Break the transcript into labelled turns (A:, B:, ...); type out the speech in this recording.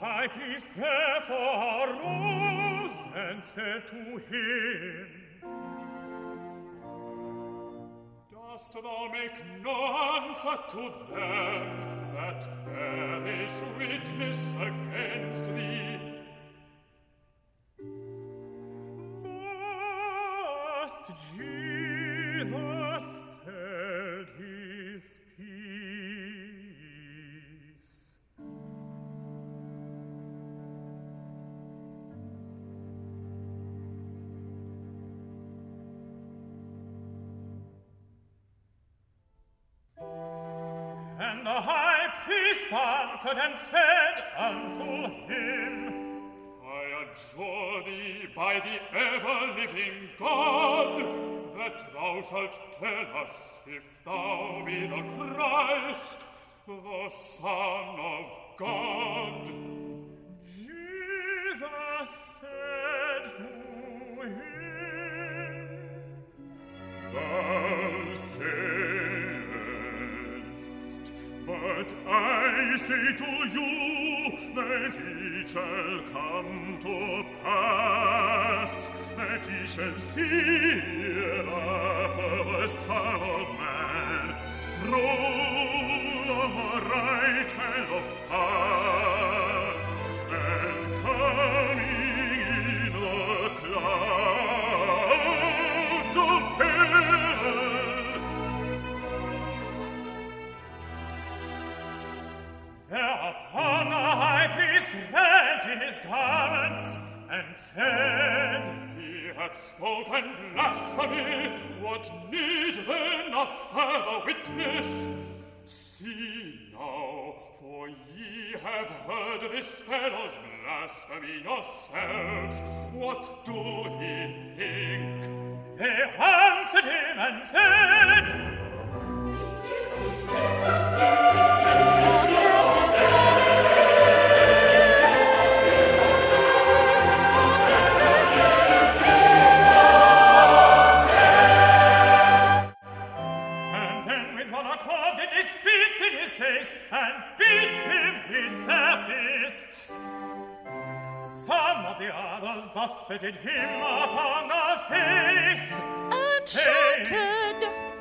A: high priest therefore arose and said to him, Dost thou make no answer to them that bear this witness against thee? But Jesus held his peace. And the high priest answered and said unto him, I adjure thee by the ever-living God, that thou shalt tell us if thou be the Christ, the Son of God. Jesus said to him, Thou sayest, but I say to you that it shall come to pass, that ye shall see hereafter the Son of Man throned on the right hand of power, and coming in the clouds of heaven. Thereupon the high priest rent his garments and said, He hath spoken blasphemy. What need then of further witness? See now, for ye have heard this fellow's blasphemy yourselves. What do ye think? They answered him and said, and beat him with their fists. Some of the others buffeted him upon the face,
B: and shouted,